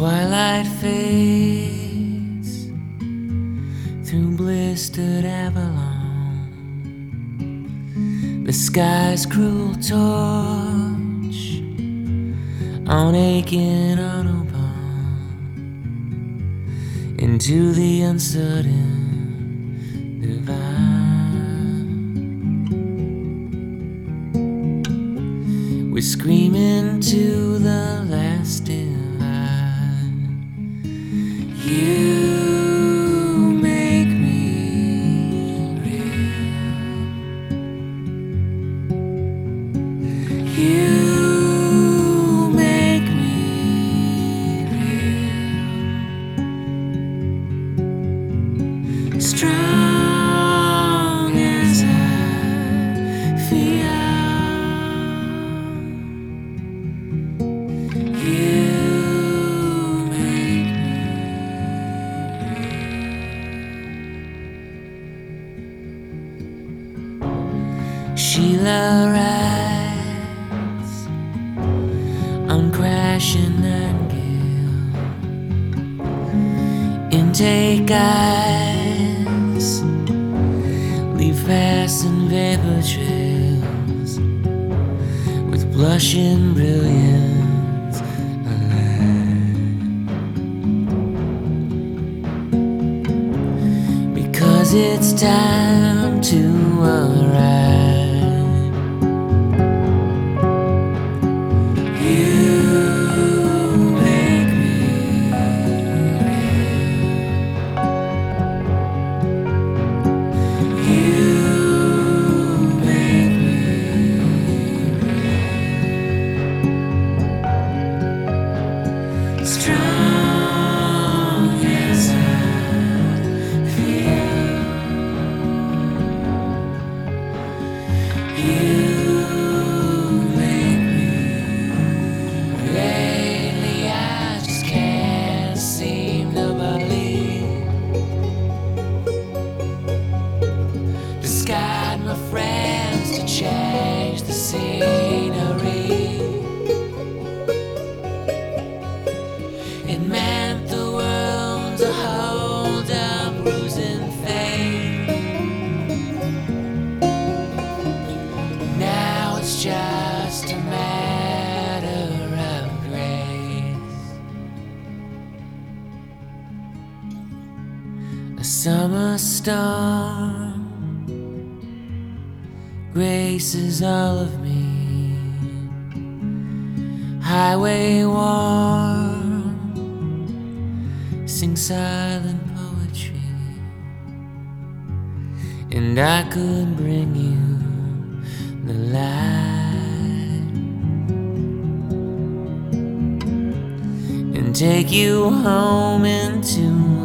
twilight fades through blistered Avalon. The sky's cruel torch on aching Autobahn into the uncertain divine. We're screaming to the last divine. You make me real. You make me real. Strong as I feel. Sheila rides on crashing Nightingale. Intake eyes leave passing vapor trails with blushing brilliance alive. Because it's time to arrive. Strong as I feel. You make me. Lately I just can't seem to believe. Discard my friends to change the scenery. It meant the world to hold a bruising fate. Now it's just a matter of grace. A summer storm graces all of me. Highway warm, sing silent poetry, and I could bring you the light and take you home into